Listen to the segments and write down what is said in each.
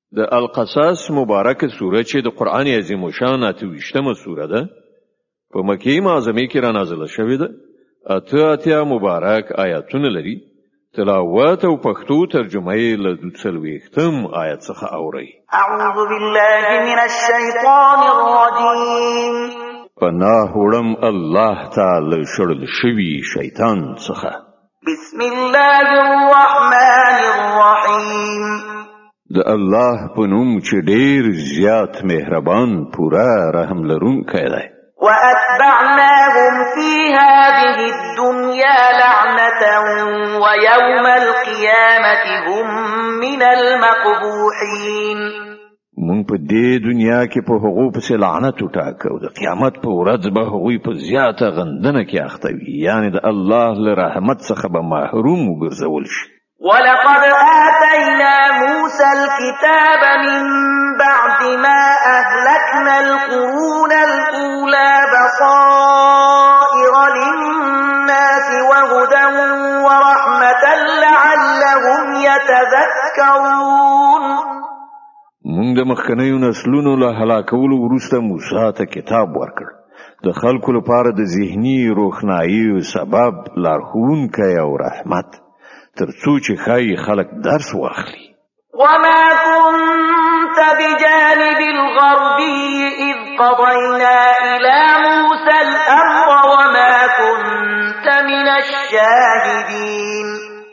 د القصص مبارکه سوره چې د قران عظیم شان 28مه سوره ده په مکه معظمه کې را نازله شوې ده. اته مبارک آیاتونه لري. تلاوت او پښتو ترجمه یې له 2 آیت څخه اوري. اعوذ بالله من الشیطان الرجیم. پناه وړم الله تعالی شړل شوی شیطان څخه. بسم الله الرحمن الرحیم. د الله په نوم چې ډیر زیات مهربان پورا رحم لرونکی دی. وأتبعناهم في هذه الدنيا لعنة ويوم القيامة هم من المقبوحين. مونږ په دې دنیا کې په هغو پسې لعنت وټاکو د قیامت په ورځ به هغوی په زیاته غندنه کې اخته وي، یعنی د الله له رحمت څخه به محروم وګرځول شي. ولقد آتينا موسى الكتاب من بعد ما أهلكنا القرون الأولى بصائر للناس وهدى ورحمة لعلهم يتذكرون. موږ د مخکنیو نسلونو له هلاکولو وروسته موسی ته کتاب ورکړ د خلکو لپاره د ذهني روښنايي سبب لارښوونکی او رحمت ترڅو چې خای خلک درس واخلي. وما كنت بجانب الغربي إذ قضينا إلى موسى الأمر وما كنت من الشاهدين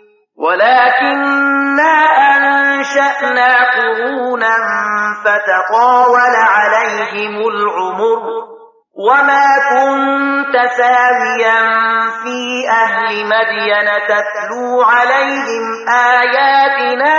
ولكننا أنشأنا قرونا فتطاول عليهم العمر وما كنت ساويا في أهل مدين تتلو عليهم آياتنا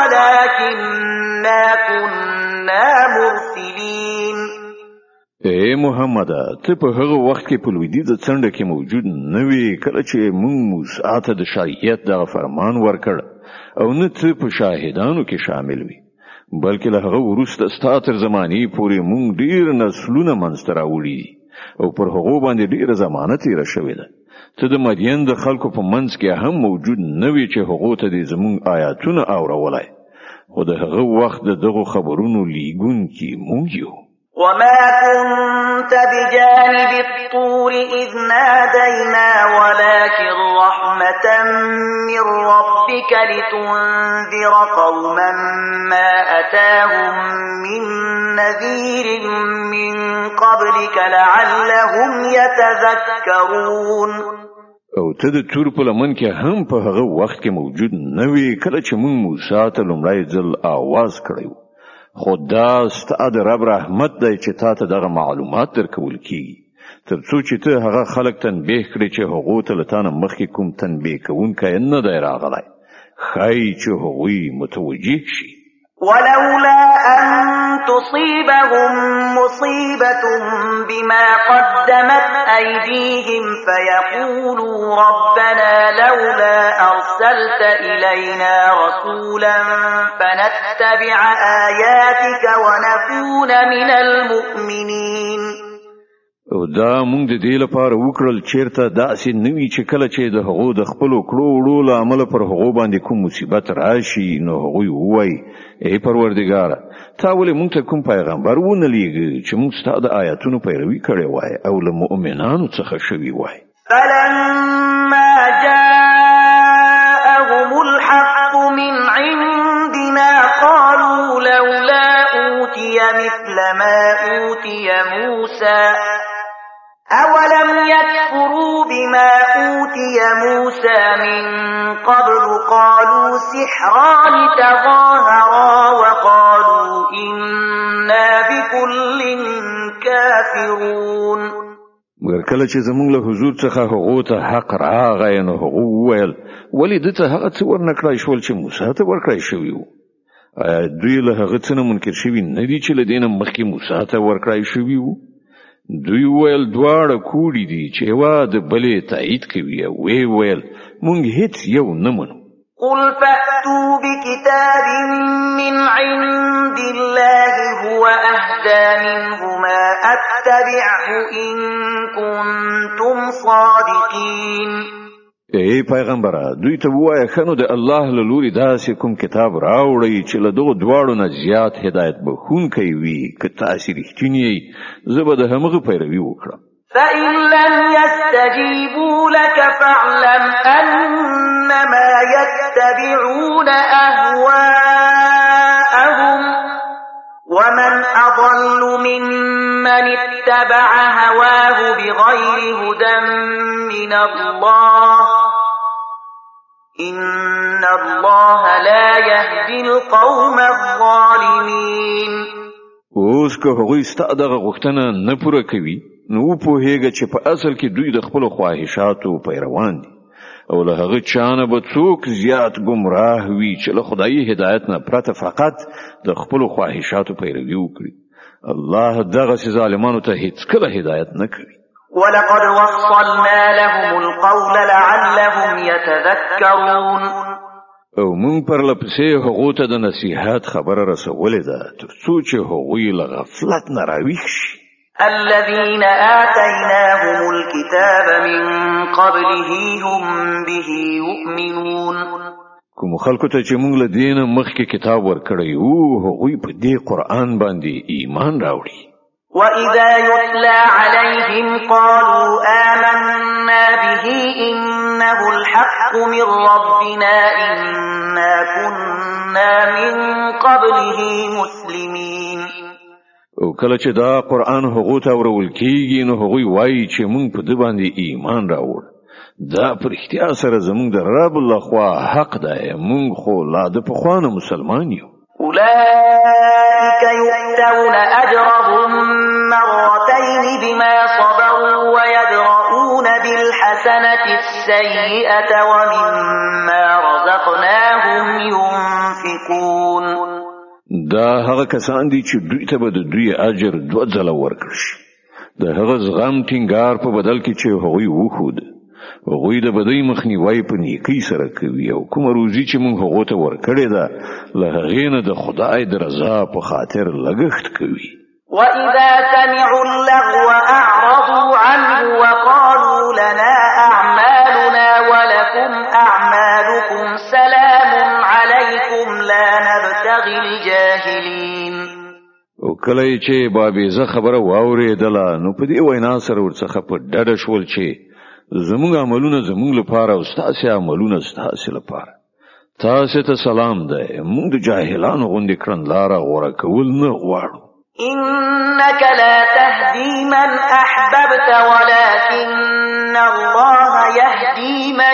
ولكننا كنا مرسلين. اے محمد ته په هغه وخت کې په لویدیځ څنډه کې موجود نه وې کله چې موږ موسی ته د شریعت د فرمان ورکړ او نه ته په شاهدانو کې شامل وې، بلکې له هغه وروسته ستاتر زمانی پورې مونږ ډیر نسلونه منځته راوړي او پر هغه باندې ډیر زمانه تیر شوې ده. ته د مدین د خلکو په منځ کې هم موجود نه وي چې هغه ته د زمون آیاتونه اورولای، خو د هغه وخت دغه خبرونو لیګون کې مونږ یو. وما كنت بجانب الطور إذ نادينا ولكن رحمة من ربك لتنذر قوما ما أتاهم من نذير من قبلك لعلهم يتذكرون. او ته د تور په لمن کې هم په هغه وخت کې موجود نه وي کله چې موږ موسی ته لومړی ځل आवाज کړو، خدا ستاسو د رب رحمت دی چې تاسو دغه معلومات درکول کیږي ترڅو چې ته هغه خلک تنبیه کړي چې هغه ته لتانه مخکې کوم تنبیه کوونکی نه دی راغلی، خای چې هغوی متوجه شي. ولولا أن تصيبهم مصيبة بما قدمت أيديهم فيقولوا ربنا لولا أرسلت إلينا رسولا فنتبع آياتك ونكون من المؤمنين. او دا مونږ د دې لپاره وکړل چیرته داسې نوی چې کله چې د هغو د خپل کړو وړو لامل پر هغو باندې کوم مصیبت راشي نو هغوی وای ای پروردګار تا ولې مونږ ته کوم پیغمبر ونه لیږي چې مونږ ستاسو د آیاتونو پیروي کړې وای او له مؤمنانو څخه شوي وای. فلما جاءهم الحق من عندنا قالوا لولا أوتي مثل ما أوتي موسى أولم يكفروا بما أوتي موسى من قبل قالوا سحران تظاهرا وقالوا إنا بكل كافرون. مګر کله چې زمونږ له حضور څخه هغه ته حق راغی نو هغه وویل ولې دته هغه څه ورنکړای شول چې موسی ته ورکړای شوی وو. دوی له هغه څه نه منکر شوي نه دي چې له دې نه مخکې موسی ته ورکړای شوی وو. دوی ویل دواړه کوړي دي چې یوه د بلې تایید کوي او ویل مونږ هیڅ یو نه منو. قل فأتوا بكتاب من عند الله هو أهدى منهما أتبعه إن كنتم صادقين. ای پیغمبره دوی ته وایه خنو د الله له لوري داسې کوم کتاب راوړی چې له دغه دواړو نه زیات هدایت بخونکی وي که تاسې رښتینی یئ زه به د همغه پیروي وکړم. فإن لم يستجيبوا لك فاعلم أنما يتبعون أهواءهم ومن أضل ممن اتبع هواه بغير هدى من الله إن الله لا يهدي القوم الظالمين. اوس که هغوی ستا دغه غوښتنه نه پوره کوي نو پوهیږه چې په اصل کې دوی د خپل خواهشاتو پیروان دي او له هغه چانه به څوک زیات گمراه وي چې له خدایي هدایت نه پرته فقط د خپل خواهشاتو پیروي وکړي. الله دغه ظالمانو ته هیڅ کله هدایت نه کوي. ولقد وصلنا لهم القول لعلهم يتذكرون. او مون پر لپسې هغه ته د نصيحت خبره رسولې ده ترڅو چې هغوی له غفلت نه راویښ شي. الذين آتيناهم الكتاب من قبله هم به يؤمنون. کوم خلکو ته چې موږ له دینه مخکې کتاب ورکړی او هغوی په دې قرآن باندې ایمان راوړي. وإذا يتلى عليهم قالوا آمنا به إنه الحق من ربنا إنا كنا من قبله مسلمين. او کله چې دا قرآن هغو ته ورول کیږي نو هغوی وایي چې موږ په دې باندې ایمان راوړ. دا پر اختیار سره زموږ د رب الله خوا حق ده، موږ خو لا د پخوانه مسلمان یو. أولئك يؤتون أجرهم مرتين بما صبروا ويدرؤون بالحسنة السيئة ومما رزقناهم ينفقون. دا هغه کسان دي چې دوی ته به د دوی اجر دوه ځله ورکړي شي. د هغه زغم ټینګار په بدل کې چې هغوی وښود. هغوی د بدی مخنیوي په نیکی سره کوي او کوم روزي چې موږ هغه ته ورکړې ده له هغې نه د خدای د رضا په خاطر لګښت کوي. وإذا سمعوا اللغو أعرضوا عنه وقالوا لنا أعمالنا ولكم أعمالكم سلام عليكم لا نبتغي الجاهلين. او کله چې بابیزه خبره واورېدله نو په دې وینا سره ورڅخه په ډډه شول چې زموږ عملونه زموږ لپاره او ستاسو عملونه ستاسو لپاره. تاسو ته سلام ده، موږ د جاهلانو غوندې کړنلاره غوړه کول نه غواړو. إنك لا تهدي من أحببت ولكن الله يهدي من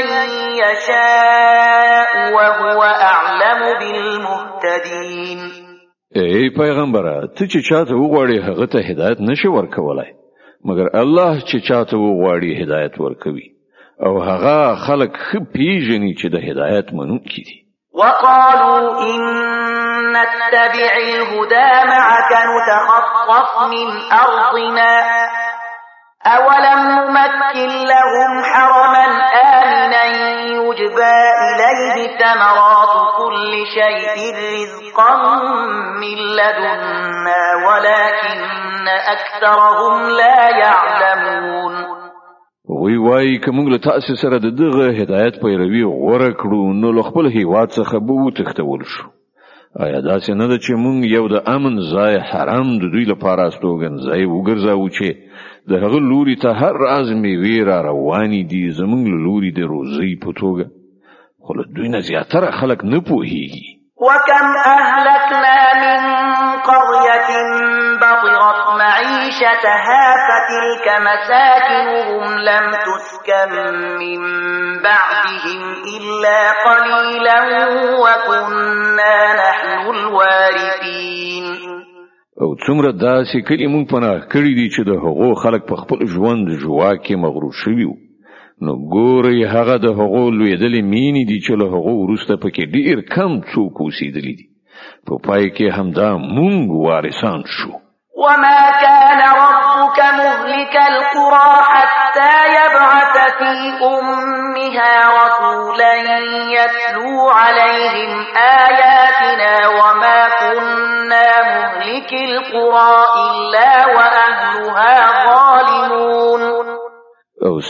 يشاء وهو أعلم بالمهتدين. ای پیغمبره ته چې چاته وغواړې هغه ته هدایت نشي ورکولای مگر الله چې چاته وغواړي هدایت ورکوي او هغه خلق خو پیژني چې د هدایت منونکي دي. وقالوا إن نتبع الهدى معك نتخطف من أرضنا أولم نمكن لهم حرما آمنا يجبى إليه ثمرات كل شيء رزقا من لدنا ولكن أكثرهم لا يعلمون. وی وای کوم له تاسو سره دغه هدایت پیروي غوړه کړو نو له خپل هیواد څخه به وتښتول شو. آیا دا څنګه ده چې مونږ یو د امن ځای حرام د دوی لپاره استوګن ځای وګرځاو چې د هغه لوري ته هر راز میوې را روانې دي زمونږ له لوري د روزي په توګه خو له دوی نه زیاتره خلک نه پوهیږي. وكم أهلكنا من قرية بطرت معيشتها فتلك مساكنهم لم تسكن من بعدهم إلا قليلا وكنا نحن الوارثين. او څومره داسې کلی مونږ پناه کړی دي چې د هغو خلک په خپل ژوند جواکې مغرور شوي وو. نو ګوري هغه د هغو لویدلې مینې دي چې له هغو وروسته پکې ډیر کم څوک اوسېدلي دي. په پای کې همدا مونږ وارثان شو. وما كان ربك مهلك القرى حتى يبعث في أمها رسولا يتلو عليهم آياتنا وما كنا مهلك القرى إلا وأهلها ظالمون. او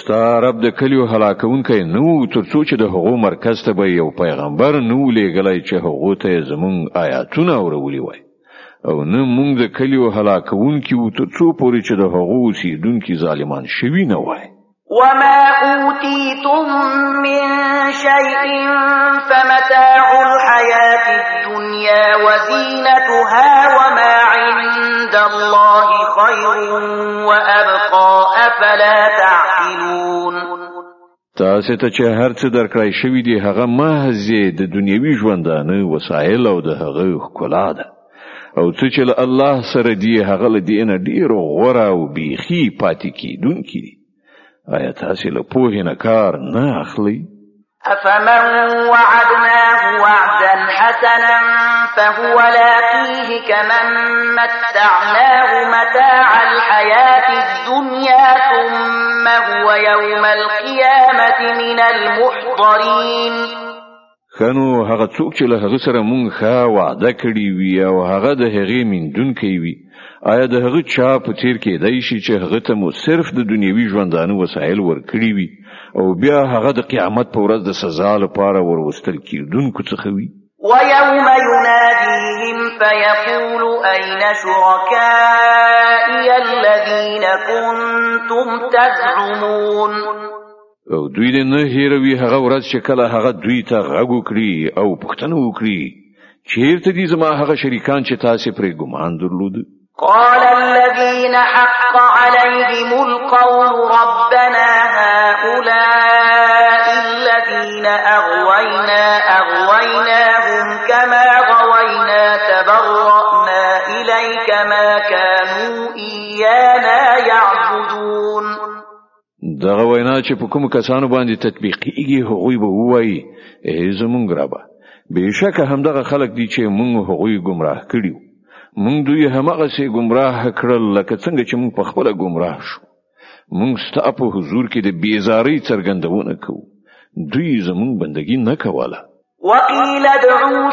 ستا رب د کلیو هلاکونکی نو ترڅو چې د هغو مرکز ته به یو پیغمبر نو لېږلی چې هغو ته زمونږ آیاتونه اورولي وای او نه مونږ د کلیو هلاکونکي وو ترڅو پورې چې د هغو اوسېدونکي ظالمان شوي نه وای. وما أوتيتم من شيء فمتاع الحياة الدنيا وزينتها وما عند الله خير وأبقى أفلا تعقلون. تاسو ته چې هر څه درکړای شوی دی هغه محض د دنیوي ژوندانه وسایل او د هغه ښکلا ده او څه چې الله سره دی هغه له دینه ډیر غوړه او بیخي پاتې کیدونکي دي. آیا تاسو له پوهې نه کار نه اخلي؟ أفمن وعدناه وعدا حسنا فهو لاقيه كمن متعناه متاع الحياة الدنيا ثم هو يوم القيامة من المحضرين. خنو هغه څوک چې له هغه سره مونږ ښه وعده کړی وي او هغه د هغې میندونکی وي آیا د هغه چا په تیر کې دی چې هغه ته مو صرف د دنیوي ژوندانه وسایل ورکړي وي او بیا هغه د قیامت په ورځ د سزا لپاره وروستل کیدونکو څخه وي؟ ويوم يناديهم فيقول أين شركائي الذين كنتم تزعمون. او دوی دې نه هیروي هغه ورځ چې کله هغه دوی ته غږ وکړي او پوښتنه وکړي چیرته دي زما هغه شریکان چې تاسو پرې ګمان درلود؟ قال الذين حق عليهم القول ربنا هؤلاء الذين أغويناهم كما غوينا تبرأنا إليك ما كانوا إيانا يعبدون. دغه وینا چې په کوم کسانو باندې تطبیقیږي هغوی به وایي زمونږ ربه بهشکه همدغه خلک دي چې مونږ هغوی گمراه کړیو مونږ دوی همغه سي گمراه کړل لکه څنګه چې مونږ په خپل گمراه شو. مونږ ستا په حضور کې د بیزاری څرګندونه کوو دوی زمونږ بندگی نه کوله. وقيل ادعوا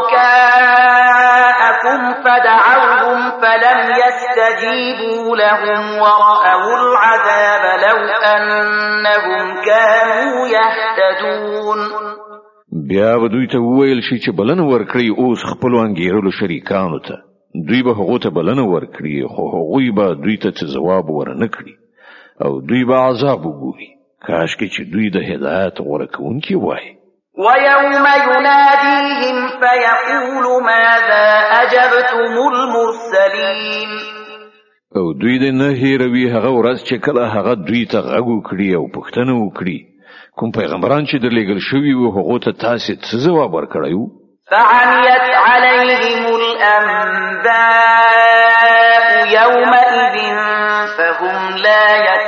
شركاءكم فدعوهم فلم يستجيبوا لهم ورأوا العذاب لو أنهم كانوا يهتدون. بیا به دوی ته وویل شي چې بلنه ورکړي اوس خپل انګیرلو شریکانو ته دوی به هغه ته بلنه ورکړي خو هغوی به دوی ته ځواب ورنکړي او دوی به عذاب وګوري کاشکې چې دوی د هدایت غوړه کوونکي وای. ويوم يناديهم فيقول ماذا أجبتم المرسلين. او دوی دې نه هیروي هغه ورځ چې کله هغه دوی ته غږ وکړي او پوښتنه وکړي کوم پیغمبران چې درلېږل شوي وو هغه ته تاسو څه ځواب ورکړیو؟ فعميت عليهم الأنباء يومئذ فهم لا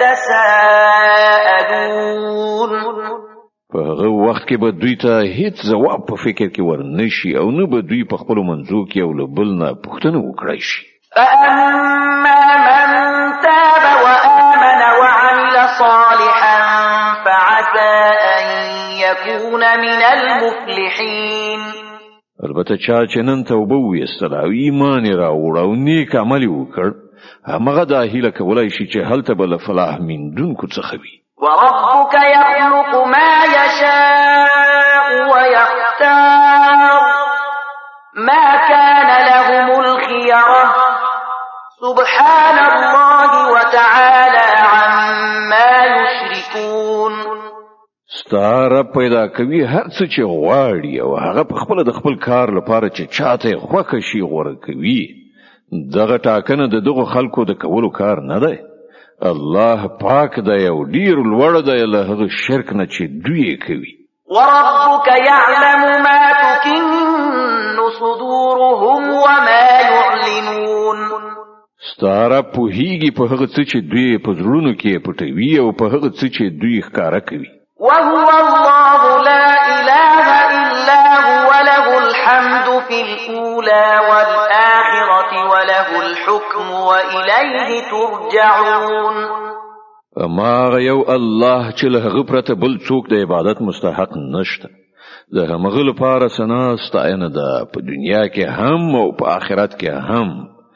يتساءلون. په هغه وخت کې به دوی ته هیڅ ځواب په فکر کې ورنشي او نه به دوی په خپل منځو کې او له بل نه پوښتنه وکړي شي. فأما من تاب وآمن وعمل صالحا فعسى أن يكون من المفلحين. البته چا چې نن توبه ویستله او ایمان یې راوړ او نیک عمل وکړ همغه دا هیله کولای شي چې هلته به له فلاح میندونکو څخه وي. وربك يخلق ما يشاء ويختار ما كان لهم الخيرة سبحان الله وتعالى عما يشركون. ستاره پیدا کوي هر څه چې غواړي او هغه په خپل د خپل کار لپاره چې چاته خوښ شي غوړه کوي. دغه ټاکنه د دغه خلکو د کولو کار نه دی. الله پاک دی او ډیر لوړ دی له هغه شرک نه چې دوی کوي. وربك يعلم ما تكن صدورهم وما يعلنون. ستاره پوهیږي په هغه څه چې دوی په زړونو کې پټوي او په هغه څه چې دوی ښکارا کوي. وهو الله لا إله إلا هو له الحمد في الأولى والآخرة وله الحكم وإليه ترجعون. اما یو الله چې له هغه پرته بل څوک د عبادت مستحق نشته. د هغه لپاره ثنا ستاینه ده په دنیا کې هم او په آخرت کې هم.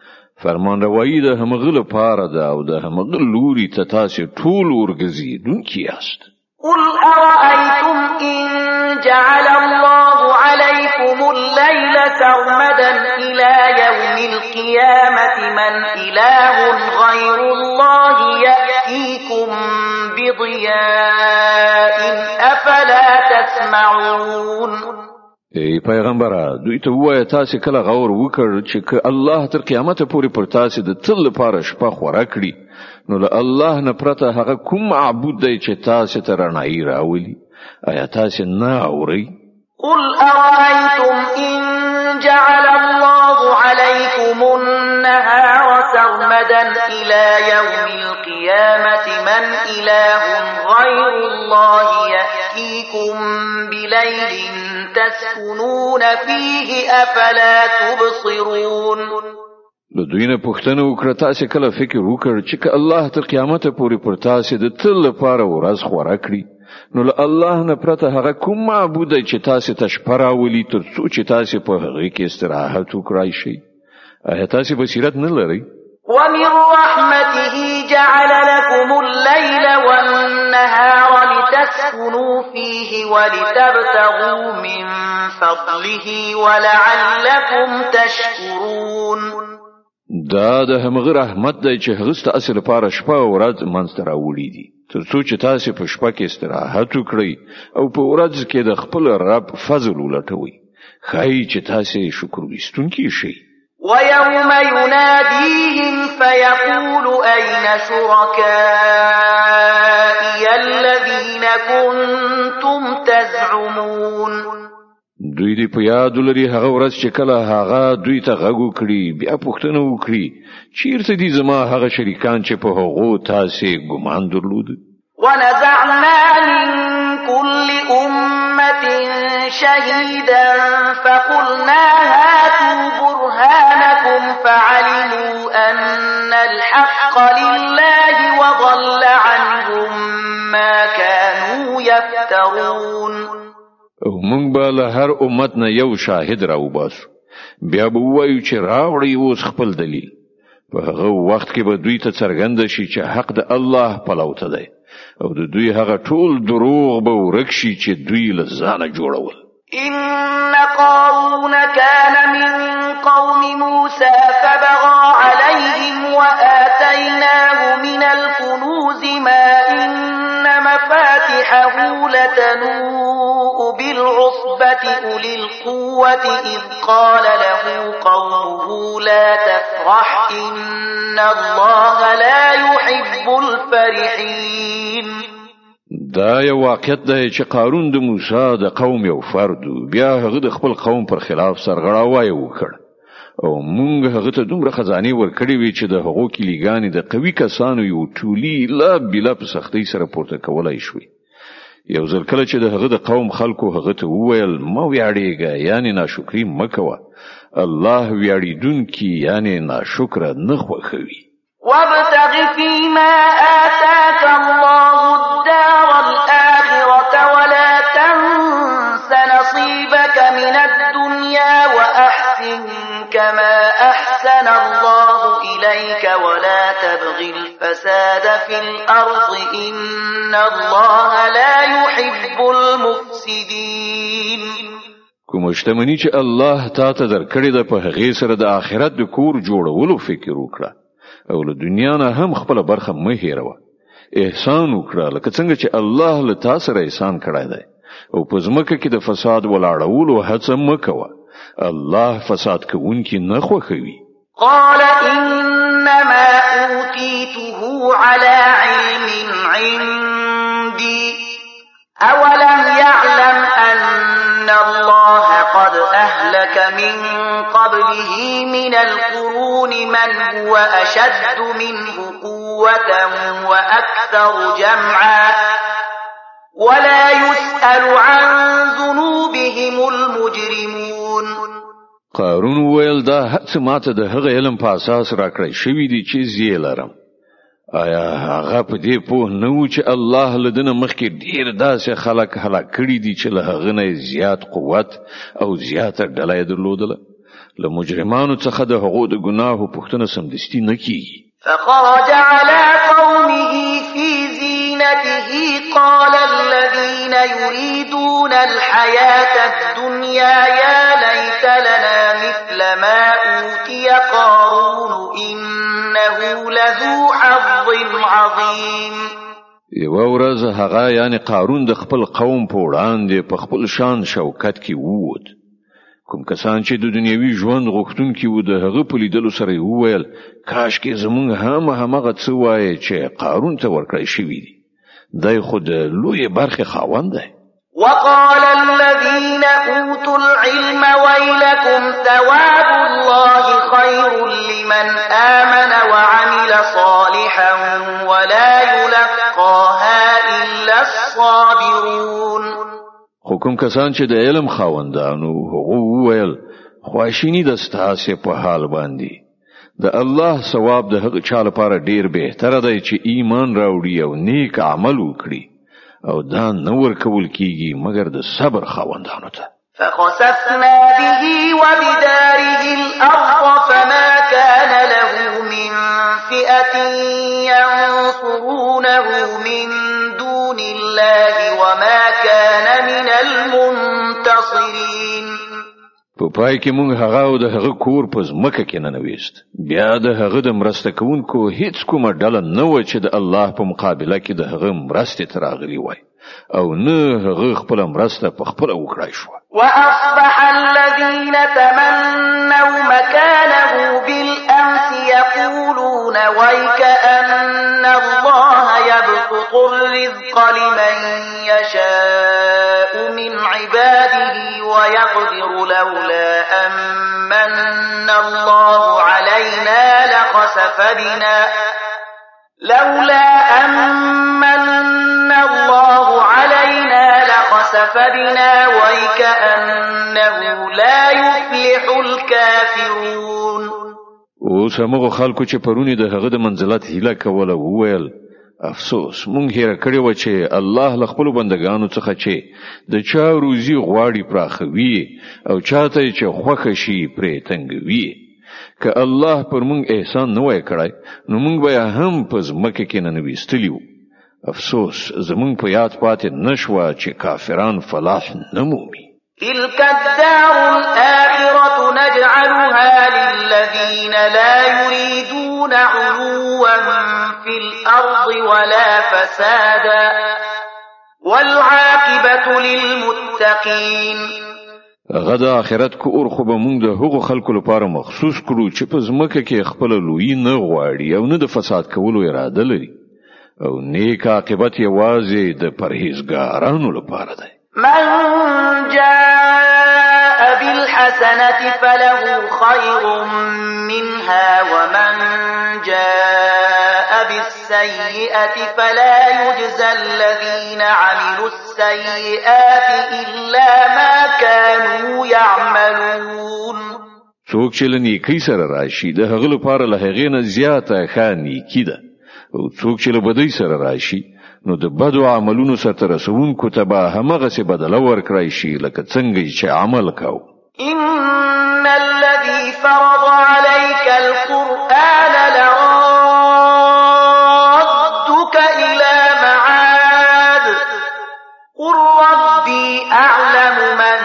فرمانروایی د همغه لپاره ده او د همغه لوري ته تاسو ټول ورګزیدونکي یاست. قل أرأيتم إن جعل الله عليكم الليل سرمدا إلى يوم القيامة من إله غير الله يأتيكم بضياء أفلا تسمعون. ای پیغمبره دوی ته وایه تاسو کله غور وکړ چې که الله تر قیامت پورې پر تاسو د تل لپاره شپه خورا کړی نو له الله نه پرته هغه کوم معبود دی چې تاسو ته رڼایي راولي؟ آیا تاسو نه اورئ؟ قل أرأيتم إن جعل الله عليكم النهار سرمدا إلى يوم القيامة من إله غير الله يأتيكم بليل تسكنون فيه أفلا تبصرون. نو دوی نه پوښتنه وکړه تاسو کله فکر وکړ چې الله تر قیامت پورې پر تاسو د تل لپاره ورځ خورا کړی نو له الله نه پرته هغه کوم معبود دی چې تاسو ته شپه راولي تر څو چې تاسو په هغه کې استراحت وکړئ شئ؟ آیا تاسو بصیرت نه لرئ؟ ومن رحمته جعل لكم الليل والنهار لتسكنوا فيه ولتبتغوا من فضله ولعلكم تشكرون. دا د همغه رحمت دی چې هغه ستاسو لپاره شپه او ورځ منځته راوړي دي تر څو چې تاسو په شپه کې استراحت وکړئ او په ورځ کې د خپل رب فضل ولټوي ښایي چې تاسو شکر ویستونکي شئ. ويوم يناديهم فيقول أين شركائي الذين كنتم تزعمون. دوی دې په یاد لري هغه ورځ چې کله هغه دوی ته غږ وکړي بیا پوښتنه وکړي چیرته دي زما هغه شریکان چې په هغو تاسو ګمان درلود؟ ونزعنا من كل أمة شهيدا فقلنا هاتوا برهانكم فعلموا أن الحق لله وضل عنهم ما كانوا يفترون. او مونږ به له هر امت نه یو شاهد راوباسو بیا به وایو چې راوړی اوس خپل دلیل په هغه وخت کې به دوی ته څرګند شي چې حق د الله پلوته دی او د دوی هغه ټول دروغ به ورک شي چې دوی له ځانه جوړول. إن قارون كان من قوم موسى فبغى عليهم وآتيناه من الكنوز ما إن مفاتحه لتنوء بالعصبة أولي القوة إذ قال له قومه لا تفرح إن الله لا يحب الفرحين. دا یو واقعیت دی چې قارون د موسی د قوم یو فرد بیا هغه د خپل قوم پر خلاف سرغړاوی وکړ او مونږ هغه ته دومره خزانه ورکړې وی چې د هغو کلیګانی د قوي کسانو یو ټولي لا بلا په سختۍ سره پورته کولای شوی. یو ځل کله چې د هغه د قوم خلکو هغه ته وویل ما ویاړېږه یعنی ناشکری مکوه الله ویاړیدونکي یعنی ناشکر نه خوښوي. وابتغ فيما آتاك الله الدار الآخرة ولا تنس نصيبك من الدنيا وأحسن كما أحسن الله إليك ولا تبغ الفساد في الأرض إن الله لا يحب المفسدين. کوم شتمنی چې الله تا ته درکړې ده په هغه سره د آخرت د کور جوړولو فکر وکړه او له دنیا نه هم خپل برخه مه هېروه. احسان وکړه لکه څنګه چې الله له تا سره احسان کړی دی او په ځمکه کې د فساد ولاړولو هڅه مه کوه. الله فساد کوونکي نه خوښوي. قال إنما أوتيته على علم عندي أولم يعلم أن الله قد أهلك من قبله من القرون من هو أشد منه قوة وأكثر جمعا ولا يسأل عن ذنوبهم المجرمون. قارون ویل دا هڅه ماته د هغه علم په اساس راکړی شوی دی چې زه لرم. آیا هغه په دې پوه نه و چې الله لدنه مخکې ډیر داسې خلک هلاک کړي دي چې له هغه نه زیات قوت او زیاته ډله درلودله له مجرمانو څخه د هغو د ګناهو پوښتنه سمدستي نه کیږي. فخرج على قومه في زينته قال الذين يريدون الحياة الدنيا يا ليت لنا مثل ما أوتي قارون إنه لذو حظ عظيم. یوه ورځ هغه یعنی قارون د خپل قوم په وړاندې په خپل شان شوکت کې ووت. کوم کسان چې د دنیوي ژوند غوښتونکي وو د هغه په لیدلو سره وویل کاش کې زمونږ همغه څه وایي چې قارون ته ورکړی شوی دی. دی خو د لویې برخې خاوند دی. وقال الذين أوتوا العلم ويلكم ثواب الله خير لمن آمن وعمل صالحا ولا يلقاها إلا الصابرون. حکم کسان چې د علم خاوندانو هغه وویل خواشینی د ستاسو په حال باندې د الله ثواب د هغه چا لپاره ډیر بهتره دی چې ایمان راوړي او نیک عمل وکړي او دا نور کول کیږي مگر د صبر خاوندانو ته. فخسفنا به وبداره الأرض فما كان له من فئة ينصرونه من دون الله وما كان من المنتصرين. په پای کې موږ هغه او د هغه کور په ځمکه کې ننويست. بیا د هغه د مرسته کوونکو هیڅ کومه ډله نه و چې د الله په مقابله کې د هغه مرسته تراغلي وای او نه هغه خپل مرسته په خپل وکړای شو. وأصبح الذين تمنوا مكانه بالأمس يقولون ويكأن الله يبسط الرزق لمن يشاء من عباده ويقدر لولا أمن الله علينا لخسف بنا ويكأنه لا يفلح الكافرون. اوس هغه خلکو چې پرونی د هغه د منزلت هیله کوله وویل افسوس مونږ هېر کړی و چې الله له خپل بندگانو څخه چې د چا روزي غواړي پراخوي او چاته چې خوښ شي پرې تنګوي. که الله پر مونږ احسان نه وای کړی نو مونږ به هم په ځمکه کې نه نويستلیو. افسوس زمونږ په یاد پاتې نشوه چې کافران فلاح نه مومي. تلك الدار الآخرة نجعلها للذين لا يريدون علوا في الأرض ولا فسادا والعاقبة للمتقين. غدا آخرت کور خو به موږ د هغو خلکو لپاره مخصوص کړو چې په ځمکه کې خپل لوی نه غواړي او نه د فساد کولو اراده لري او نیک عاقبت یوازې د پرهیزګارانو لپاره دی. من جاء بالحسنة فله خير منها ومن جاء بالسيئة فلا يجزى الذين عملوا السيئات إلا ما كانوا يعملون. څوک چې لنیکی سره راشي د هغه لپاره له هغې نه زیاته ښه نیکي ده او څوک چې له بدۍ سره راشي نو د بدو عملونو سره رسونکو ته به همغه څه بدله ورکړای شي لکه څنګه چې عمل کاو. إن الذي فرض عليك القرآن لرادك إلى معاد قل ربي أعلم من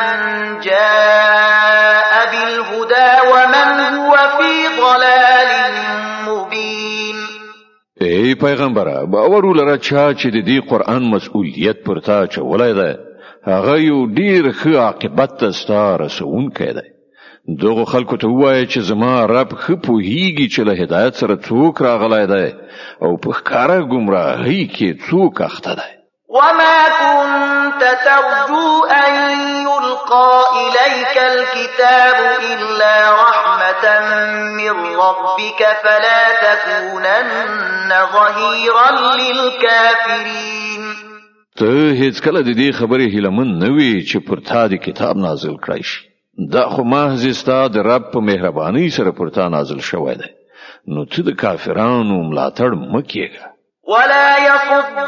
جاء بالهدى ومن هو في ضلال مبين. ای پیغمبره باور ولره چې د دې قرآن مسؤلیت پر تا چولای ده هغه یو ډیر ښه عاقبت ته ستاره رسونکی دی. دغه خلکو ته وایي چې زما رب ښه پوهیږي چې له هدایت سره څوک راغلی دی او په ښکاره ګمراهۍ کې څوک اخته دی. وما كنت ترجو أن يلقى إليك الكتاب إلا رحمة من ربك فلا تكونن ظهيرا للكافرين. ته هیڅ کله د دې خبرې هیلمن نه وي چې پر تا د کتاب نازل کړی شي. دا خو محض ستا د رب په مهربانۍ سره پر تا نازل شوی دی نو ته د کافرانو ملاتړ مه کېږه. ولا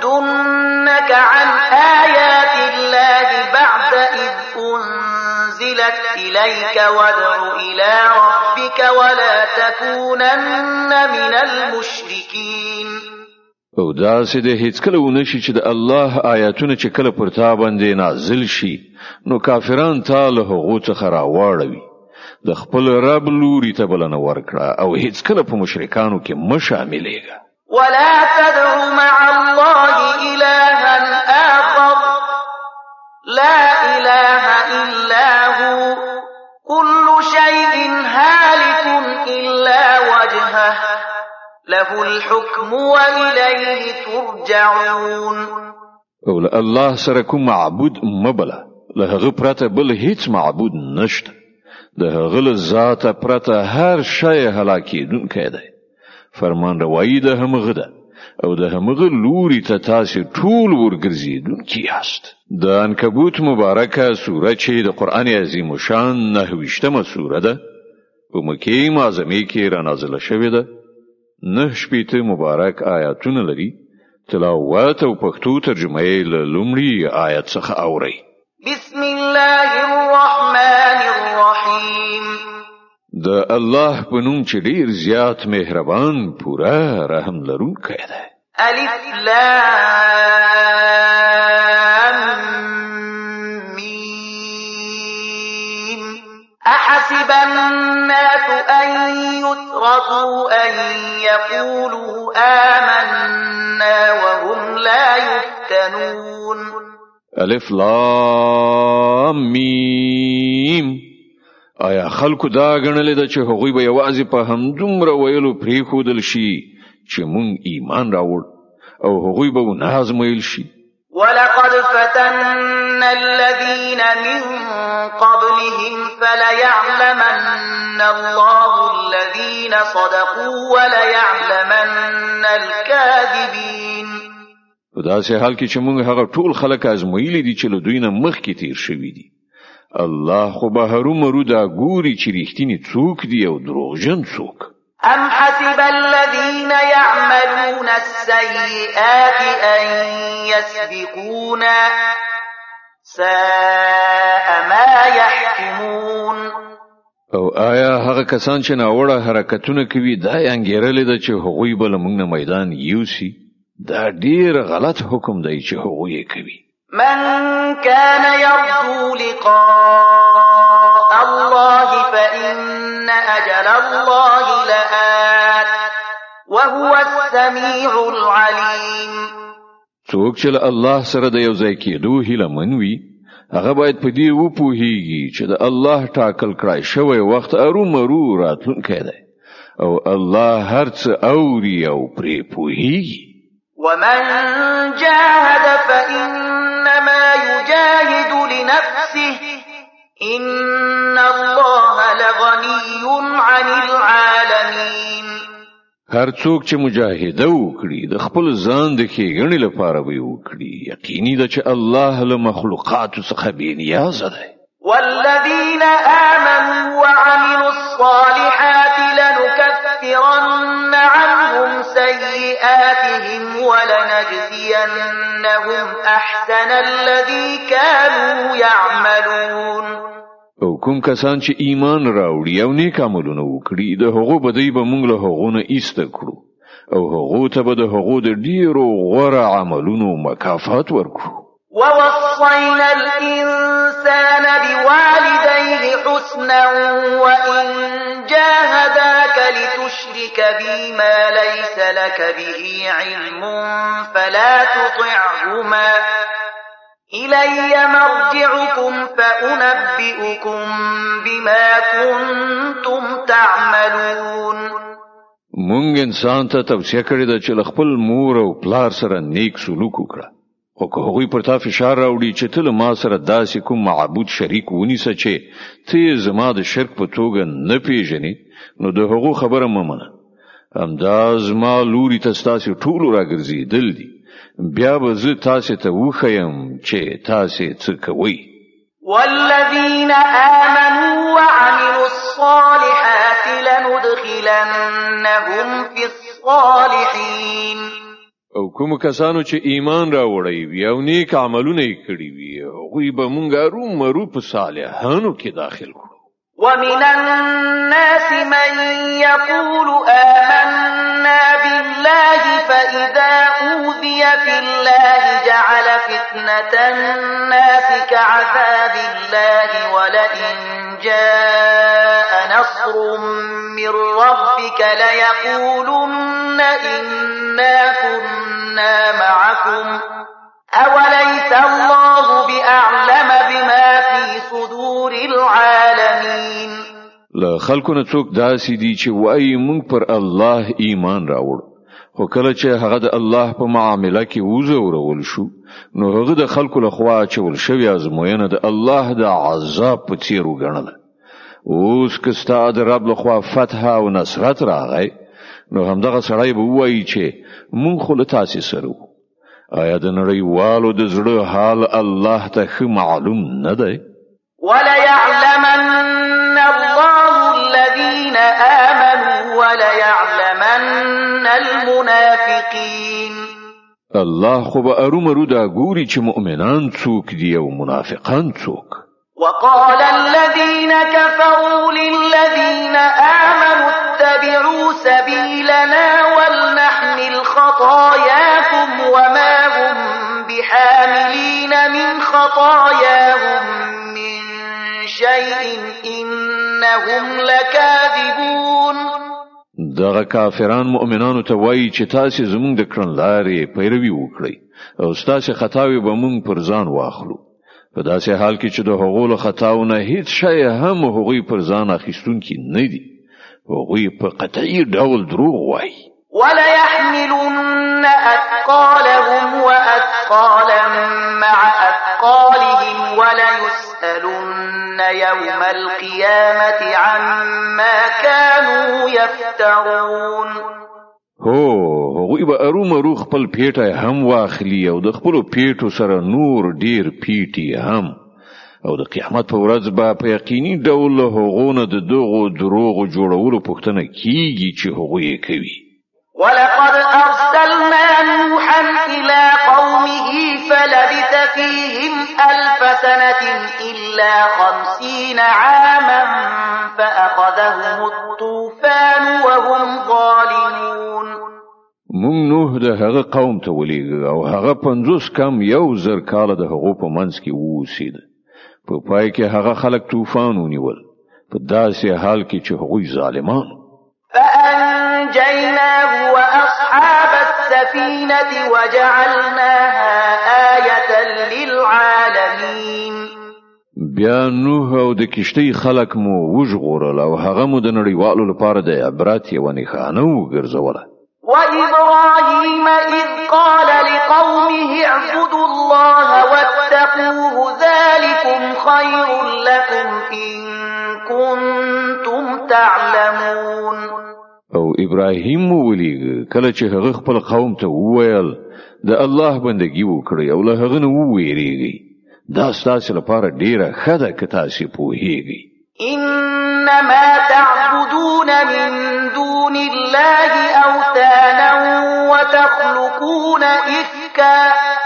يصدنك عن آيات الله بعد إذ أنزلت أنزلت إليك وادع إلى ربك ولا تكونن من المشركين. او داسې د هیڅ کله ونشي چې د الله آیاتونه چې کله پر تا باندې نازل شي نو کافران تا له هغو څخه راواړوي. د خپل رب لوري ته بلنه ورکړه او هیڅ کله په مشرکانو کې مه شاملېږه. ولا تدع مع الله إلها آخر لا إله إلا هو كل شيء هالك إلا وجهه له الحكم وإليه ترجعون. او له الله سره کوم معبود مبله، له هغه پرته بل هیڅ معبود نشته. د هغه له ذاته پرته هر شی هلاکیدونکی دی. فرمان روایی د همغه ده او د همغه لوري ته تاسو ټول ورګرځیدونکي یاست. د عنکبوت مبارکه سوره چې د قران عظیم شان 9مه سوره ده په مکه معظمه کې را نازله شوې ده. 9 مبارک آیاتونه لري. تلاوت او پښتو ترجمه یې له لومړي آیت څخه اوري. بسم الله الرحمن الرحیم. د الله په نوم چې ډیر زیات مهربان پورا رحم لرونکی دی. الف لام میم. احسب الناس ان يتركوا ان يقولوا آمنا وهم لا يفتنون. الف لام میم. آیا خلکو دا غنلې ده چې هغوی به یوازې په همدومره ویلو پریښودل شي چې مونږ ایمان راوړ او هغوی به ونازمایل شي؟ ولقد فتنا الذين من قبلهم فليعلمن الله الذين صدقوا وليعلمن الكاذبين. په داسې حال کې چې مونږ هغه ټول خلک ازمایلي دي چې له دوی نه مخکې تیر شوي دي. الله خو به هرومرو دا ګوري چې رښتینی څوک دی او دروغجن څوک. ام حسب الذين يعملون السيئات ان يسبقونا ساء ما يحكمون. او آیا هغه کسان چې ناوړه حرکتونه کوي دا انګیرلې ده چې هغوی به موږ نه میدان یوسي؟ دا ډیر غلط حکم دی چې هغوی کوي. من كان يرجو لقاء الله فإن أجل الله لآت وهو السميع العليم. څوک چې الله سره د یو ځای کېدو هیله منوي هغه باید په دې وپوهیږي چې د الله ټاکل کړای شوی وخت ارومرو راتلونکی دی او الله هر څه اوري او پرې پوهیږي. ومن جاهد فإنما يجاهد لنفسه إن الله لغني عن العالمين. هر څوک چې مجاهده وکړي د خپل ځان د ښېګڼې لپاره به وکړي یقیني ده چې الله له مخلوقاتو څخه بې نیازه دی. والذين آمنوا وعملوا الصالحات لنكفرن عنهم سيئاتهم ولنجزينهم أحسن الذي كانوا يعملون. او کوم کسان چې ایمان راوړي او نیک عملونه وکړي د هغو بدی به موږ له هغو نه ایسته کړو او هغو ته به د هغو د ډیرو غوره عملونو مکافات ورکړو. ووصينا الإنسان بوالديه حسنا وإن جاهداك لتشرك بي ما ليس لك به علم فلا تطعهما إلي مرجعكم فأنبئكم بما كنتم تعملون. مونږ انسان ته توصیه کړې ده چې خپل مور او پلار سره نیک سلوک وکړه. او که هغوی پر تا فشار راوړي چې ته له ما سره داسې کوم معبود شریک ونیسه چې ته زما د شرک په توګه نه پیژنې نو د هغو خبره مه منه. همدا زما لوري ته ستاسې ټولو راګرځېدل دي. بیا به زه تاسې ته وښیم چې تاسې څه کوئ. والذين آمنوا وعملوا الصالحات لندخلنهم في الصالحين او کوم کسانو چې ایمان راوړی وي او نیک عملونه یې کړی وي هغوی به مونږ ارومرو په صالحانو کې داخل کړو. ومن الناس من يقول آمنا بالله فإذا أوذي في الله جعل فتنة الناس كعذاب الله ولئن جاء نصر من ربك ليقولن إنا كنا معكم أوليس الله بأعلم بما في صدور العالمين. له خلکونه څوک داسې دي چې وایي مونږ پر الله ایمان راوړ خو کله چې هغه د الله په معامله کې وزورول شو نو هغه د خلکو له خوا چول شوی ازموینه د الله د عذاب په څیر وګڼله. اوس که ستا د رب له خوا فتح او نصرت راغی نو همدغه سړی به وایي چې مونږ خو له تاسې سره وو. آیا د نړیوالو د زړه حال الله ته ښه معلوم نه دی؟ وليعلمن الله الذين آمنوا وليعلمن المنافقين. الله خو به ارومرو دا ګوري چې مؤمنان څوک دي او منافقان څوک. وقال الذين كفروا للذين آمنوا اتبعوا سبيلنا ولنحمل خطاياكم وما هم بحاملين من خطاياهم من شيء إنهم لكاذبون. دغه کافران مؤمنانو ته وایي چې تاسو زموږ د کړنلارې پیروي وکړئ او تاسو خطاوي به موږ پر ځان واخلو. په داسې حال کې چې د هغو له خطاونه هیڅ شی هم هغوی پر ځان اخیستونکي نه دي. هغوی په قطعي ډول دروغ وایي. وليحملن أثقالهم وأثقالا مع أثقالهم وليسألن يوم القيامة عما كانوا يفترون. هغوی به ارومرو خپل پیټه هم واخلي او د خپل پیټو سره نور ډیر پیټي هم او د قیامت په ورځ به په یقیني ډول هغونه د دغو دروغ جوړولو پوښتنه کیږي چې هغوی کوي. ولقد أرسلنا نوحا إلى قومه فلبث فيهم 1000 سنة إلا 50 عاما فأخذهم الطوفان وهم ظالمون. مونږ نوح د هغه قوم ته ولېږه او هغه 50 کم 1000 کاله د هغو په منځ کې اوسېد. په پای کې هغه خلک طوفان ونیول په داسې حال کې چې هغوی ظالمان. فأنجيناه وأصحاب السفينة وجعلناها آية للعالمين. بیا نوح او د کشتۍ خلک مو وژغورل او هغه مو د نړیوالو لپاره د عبرت یوه نښانه وګرځوله. وإبراهيم إذ قال لقومه اعبدوا الله واتقوه ذلكم خير لكم إن كنتم تعلمون. او ابراهیم ولیږه کله چې هغه خپل قوم ته وویل د الله بندگی وکړئ او له هغه نه وویریږئ. دا ستاسو لپاره ډیره ښه ده که تاسو پوهیږئ. إنما تعبدون من دون الله أوثانا وتخلقون إفكا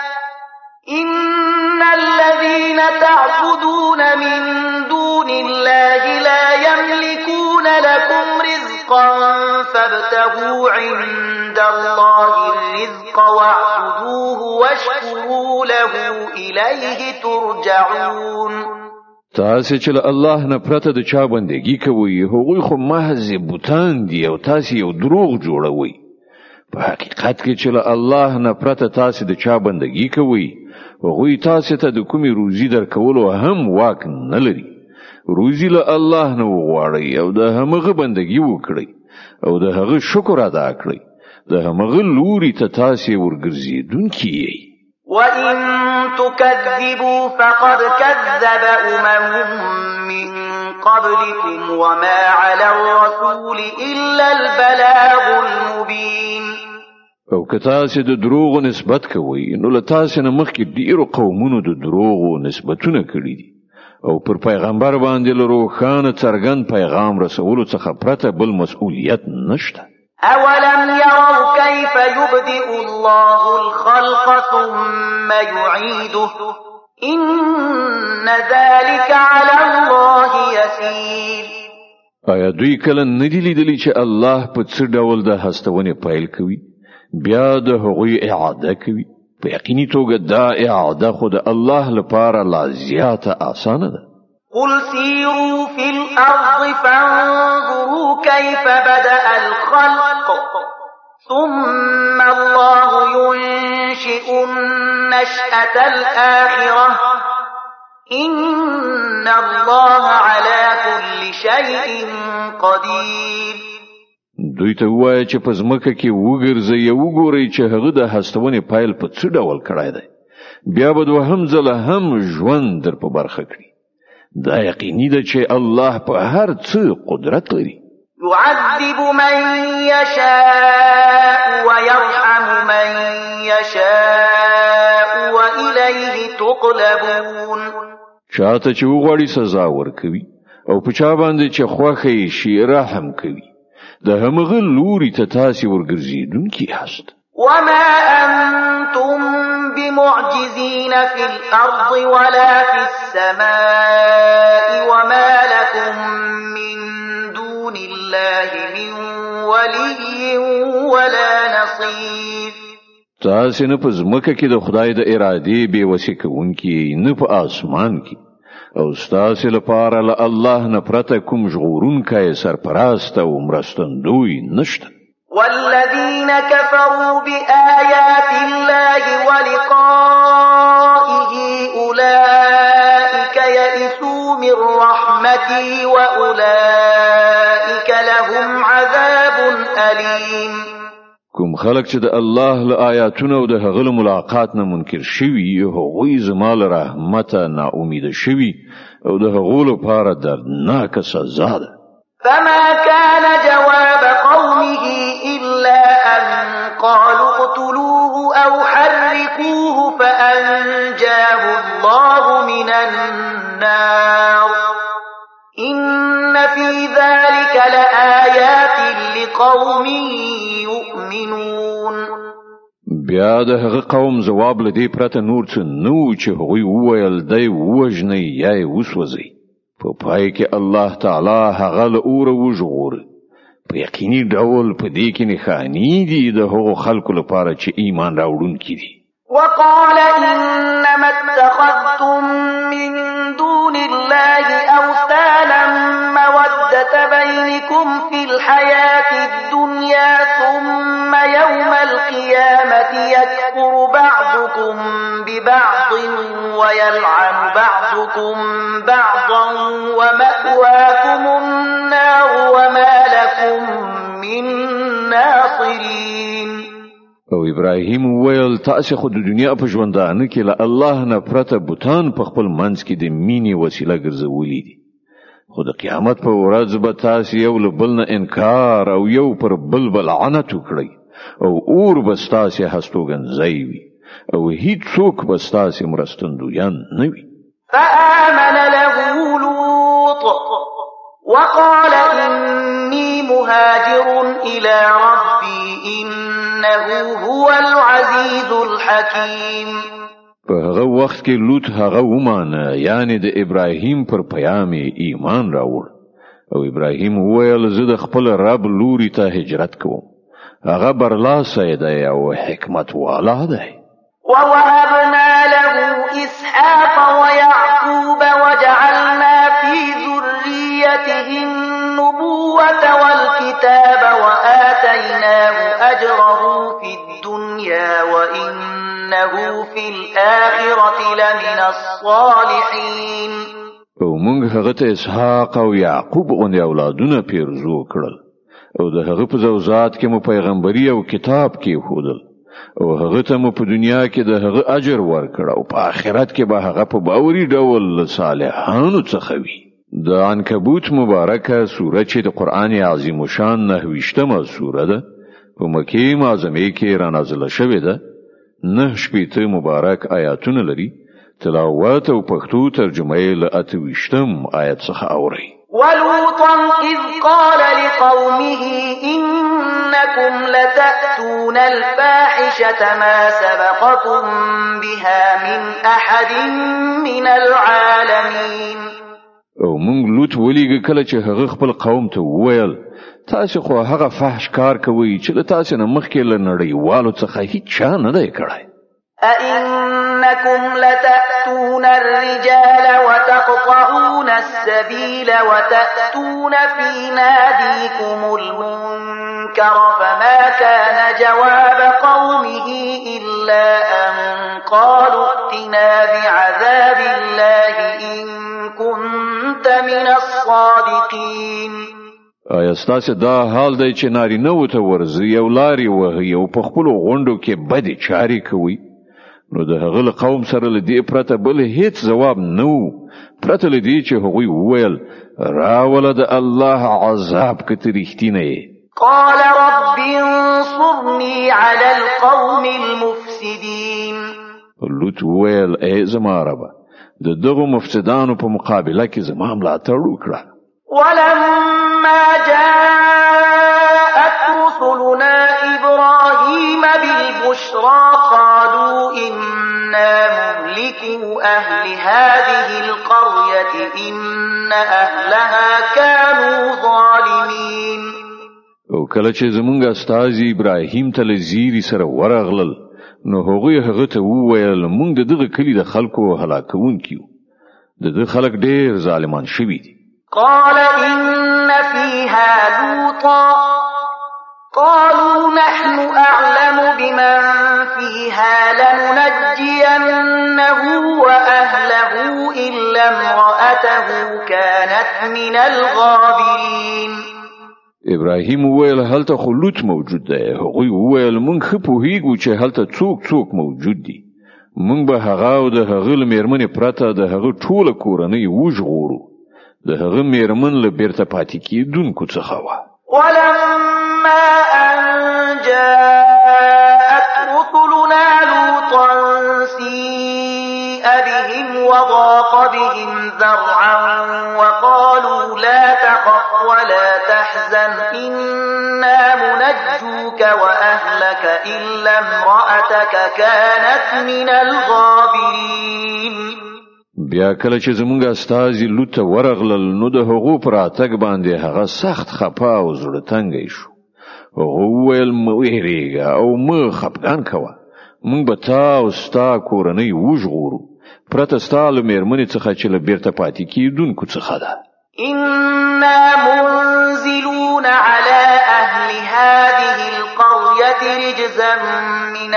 إن الذين تعبدون من دون الله لا يملكون لكم رزقا فابتغوا عند الله الرزق واعبدوه واشكروا له إليه ترجعون. تاسو چې الله نه پرته د چا بندگی کوي هغوی خو محض بوتان دي او تاسو یو دروغ جوړوي. په حقیقت کې چې الله نه پرته تاسو د چا بندگی کوي هغوی تاسو ته د کومي روزي درکولو هم واک نه لري. روزي له الله نه وغواړئ او د هغه بندگی وکړئ او د هغه شکر ادا کړئ. د هغه لوري ته تاسو ورګرځیدونکي یې. وَإِن تُكَذِّبُوا فَقَدْ كَذَّبَ أُمَمٌ مِّن قَبْلِكُمْ وَمَا عَلَى الرَّسُولِ إِلَّا الْبَلَاغُ الْمُبِينُ. او که تاسو د دروغو نسبت کوئ نو له تاسو نه مخکې ډیرو قومونو د دروغو نسبتونه کړي دي او پر پیغمبر باندې له روښانه څرګند پیغام رسولو څخه پرته بل مسؤلیت نشته. أَوَلَمْ يَرَوْا كيف يبدئ الله الخلق ثم يعيده إن ذلك على الله يسير. آیا دوی کله ندی لیدلی چې الله په څه ډول د هستونې پیل کوي بیا د هغوی اعاده کوي؟ په یقیني توګه دا اعاده خو د الله لپاره لا زیاته آسانه ده. قل سيروا في الأرض فانظروا كيف بدأ الخلق ثم الله ينشئ النشأة الآخرة إن الله على كل شيء قدير. دوی ته وایي چې په ځمکه کې وګرځي وګورئ چې هغه د هستونې پیل په څه ډول کړی دی بیا به دوهم ځله هم ژوند در په برخه کړي. دا یقیني ده چې الله په هر څه قدرت لري. يعذب من يشاء ويرحم من يشاء وإليه تقلبون. چاته چې وغواړي سزا ورکوي او په چا باندې چې خوښه یې شي رحم کوي. د همغه لوري ته تاسې ورګرځېدونکي یاست. وما أنتم بمعجزين في الأرض ولا في السماء وما لكم من دون الله من ولي ولا نصير. تاسې نه په ځمکه کې د خدای د ارادې بې وسې کوونکي نه په آسمان کې او ستاسې لپاره له الله نه پرته کوم ژغورونکی سرپرست او مرستندوی نشته. والذين كفروا بآيات الله ولقائه أولئك يئسوا من رحمتي وأولئك لهم عذاب أليم. کوم خلق چې د الله له آیاتونو او د هغه له ملاقات نه منکر شوي هغوی زما له رحمته ناامیده شوي او د هغو لپاره دردناکه سزا ده. فما كان جواب قومه إلا أن قالوا اقتلوه أو حرقوه فأنجاه الله من النار إن في ذلك لآيات لقوم يؤمنون. بیا د هغه قوم جواب لدی پرته نور څه نو چې هغوی وویل دی وژنئ یا یې وسوځئ. په پای کې الله تعالی هغه له اوره وژغوره. په یقیني ډول په دې کې نښانې دي د هغو خلکو لپاره چې ایمان راوړونکي دي. وقال إنما اتخذتم من دون الله أوثانا مودة بينكم في الحياة الدنيا ثم يوم القيامة يكفر بعضكم ببعض ويلعن بعضكم بعضا ومأواكم النار وما لكم من ناصرين. او ابراهیم ویل تاسو خو د دنیا په ژوندانه کې له الله نه پرته بوتان په خپل منځ کې د مینې وسیله ګرځولې دي. خو د قیامت په ورځ به تاسو یو له بل نه انکار او یو پر بل لعنت وکړئ او اور به تاسو هستوګنځي وي او هیڅ څوک به تاسو مرستندویان نه وي. فآمن له لوط وقال إني مهاجر إلى ربي إنه هو العزيز الحكيم. په هغه وخت کې لوط هغه ومانه یعنی د ابراهیم پر پیغام ایمان راوړ او ابراهیم وویل زه د خپل رب لوري ته هجرت کوم. هغه برلاسه دی او حکمت والا دی. ووهبنا له إسحاق ويعقوب وجعلنا في ذريته النبوة والكتاب وآتيناه أجره في الدنيا وإنه في الآخرة لمن الصالحين. او موږ هغه ته اسحاق او یعقوب غوندې اولادونه پیرزو کړل او د هغه په زوجات کې مو پیغمبري او کتاب کې خودل او هغه ته مو په دنیا کې د هغه اجر ورکړ او په آخرت کې به هغه په باوري ډول صالحانو څخه وي. د عنکبوت مبارکه سوره چې د قران عظیم شان 9مه سوره ده په مکه معظمه کې را نازله شوې ده. 9 مبارک آیاتونه لري. تلاوت او پښتو ترجمه یې له 28 آیت څخه اوري. ولوطا إذ قال لقومه إنكم إنكم لتأتون الفاحشة ما سبقكم بها من أحد من العالمين. او مونږ لوط ولېږه کله چې هغه خپل قوم ته وویل تاسو خو هغه فحش کار کوي چې تاسو نه مخکې له نړیوالو څخه هیڅ چا نه دی کړی. أئنكم لتأتون الرجال وتقطعون السبيل وتأتون في ناديكم المنكر فما كان جواب قومه إلا أن قالوا ائتنا بعذاب الله إن كنت من الصادقين. آیا ستاسو دا حال دی چې نارینه وته ورځي او لارې وهي او په خپلو غونډو کې بدې چارې کوي؟ نو د هغه قوم سره له دې پرته بل هیڅ ځواب نه و پرته له دې چې هغوی وویل راوله د الله عذاب که ته رښتینه یې. قال رب انصرني على القوم المفسدين. لوط وویل ای زما ربه د دغو مفسدانو په مقابله کې زما ملاتړ وکړه. ولما جاءت رسلنا إبراهيم بالبشرى قالوا إنا مهلكو أهل هذه القرية إن أهلها كانوا ظالمين. او کله چې زمونږ استاد ابراهیم ته لزیری سره ورغلل نو هغه ته وویل مونږ دغه کلی د خلکو هلاکونکیو دغه خلک ډېر ظالمان شوي دي. قال إن فيها لوطا قالوا نحن أعلم بمن فيها لننجينه وأهله إلا امرأته كانت من الغابرين. ابراهیم وویل هلته خو لوط موجود دی. هغوی وویل مونږ ښه پوهیږو چې هلته څوک موجود دي. مونږ به هغه او د هغه له میرمنې پرته د هغه ټوله کورنۍ وژغورو. د هغه میرمن له بیرته پاتې کېدونکو څخه وه. ولما أن جاءت رسلنا لوطا سيء بهم وضاق بهم ذرعا وقالوا لا تخف ولا تحزن إنا منجوك وأهلك إلا امرأتك كانت من الغابرين. بیا کله چې زمونږ استازي لوط ورغلل نو د هغو پر اتګ باندې هغه سخت خپه او زړه تنګی شو. هغه وویل مه ویریږه او مه خفګان کوه. مونږ به تا او ستا کورنۍ وژغورو پرته ستا له میرمنې څخه چې له بیرته پاتې کېدونکو څخه ده. إنا منزلون على أهل هذه القرية رجزا من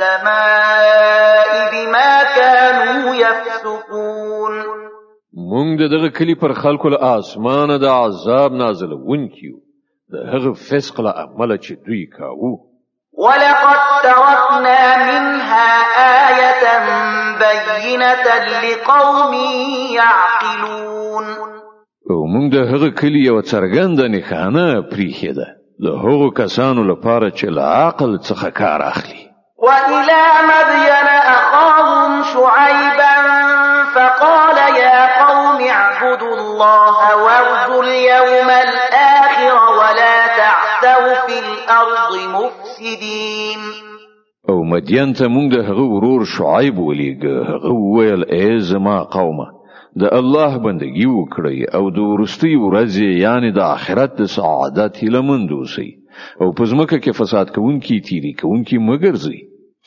السماء بما كانوا يفسقون. مونږ دغه کلی پر خلکو له آسمانه د عذاب نازلونکیو د هغه فسق له امله چې دوی کاوه. ولقد تركنا منها آية بينة لقوم يعقلون. او مونږ د هغه کلی یو څرګنده نښانه پریښې ده د هغو کسانو لپاره چې له عقل څخه کار اخلي. وإلى مدين أخاهم شعيبا فقال يا قوم اعبدوا الله وارجوا اليوم الآخر ولا تعثوا في الأرض مفسدين. او مدین ته مونږ د هغه ورور شعیب ولېږه. هغه وویل ای زما قومه د الله بندگی وکړئ او د وروستۍ ورځې یعنی د آخرت د سعادت هیله مند اوسئ او په ځمکه کې فساد کوونکي تیری کوونکي مه ګرځئ.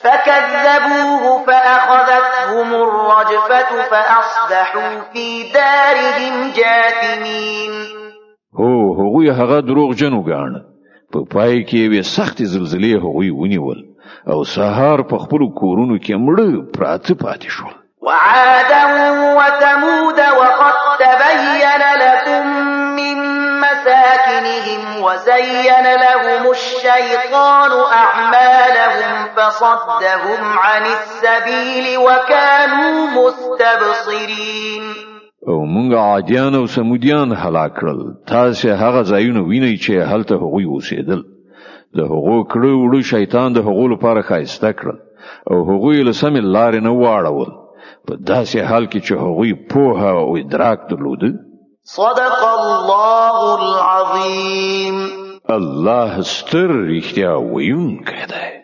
فكذبوه فأخذتهم الرجفة فأصبحوا في دارهم جاثمين. هغوی هغه دروغجن وګاڼه. په پای کې یوې سختې زلزلې هغوی ونیول او سهار په خپلو کورونو کې مړه پراته پاتې شول. وعادا وثمود وقد تبين لكم من مساكنهم وزين لهم الشيطان أعمالهم فصدهم عن السبيل وكانوا مستبصرين. او مونږ عادیان او سمودیان هلاک کړل. تاسو هغه ځایونه وینئ چې هلته هغوی اوسېدل. د هغو کړه وړه شیطان د هغو لپاره ښایسته کړل او هغوی له سمې لارې نه واړول په داسې حال کې چې هغوی پوهه او ادراک درلوده. صدق الله العظیم. الله ستر رښتیا ویونکی دی.